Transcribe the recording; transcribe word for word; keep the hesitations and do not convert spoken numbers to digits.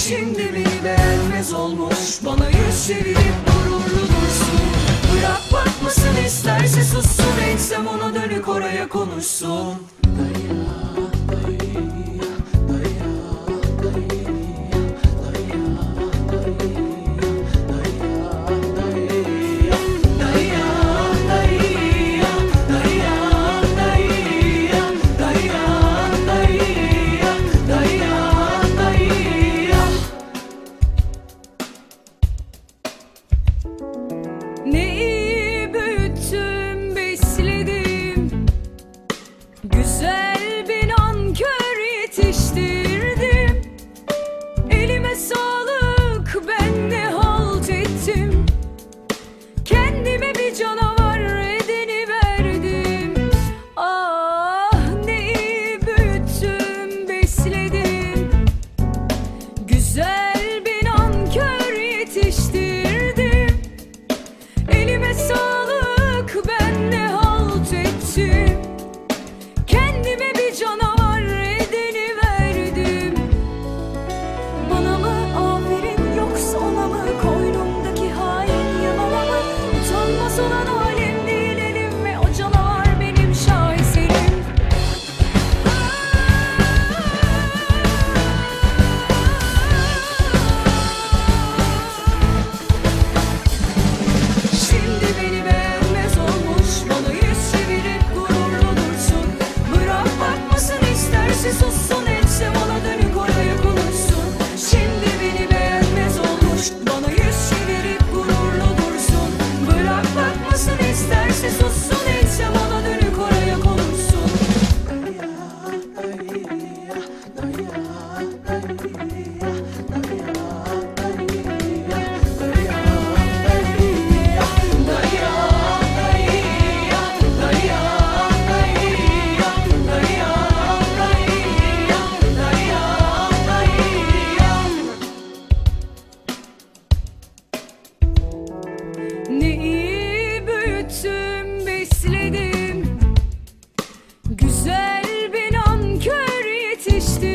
Şimdi beni beğenmez olmuş, bana yüz çevirip gururlu dursun. Bırak bakmasın, isterse sussun, etsem ona dönük oraya konuşsun. Neyi büyüttüm, besledim, güzel bir nankör yetiştirdim. Elime sağlık, ben ne halt ettim, kendime bir canavar edeni verdim. Ah, neyi büyüttüm, besledim, güzel bir nankör yetiştirdim. Elime sağlık, ben ne halt ettim, kendime bir canavar edeni verdim. Bana mı aferin, yoksa ona mı, koynumdaki hain yalana mı? Utanmaz olan alem değil elim, ve o canavar benim şaheserim. Şimdi beni beğenmez olmuş, bana yüz çevirip gururlu dursun. Bırak bakmasın, isterse sussun, etsem ona dönük oraya konuşsun. Şimdi beni beğenmez olmuş, bana yüz çevirip gururlu dursun. Bırak bakmasın, isterse sussun, etsem ona dönük oraya konuşsun. Neyi büyüttüm, besledim, güzel bir nankör yetiştirdim.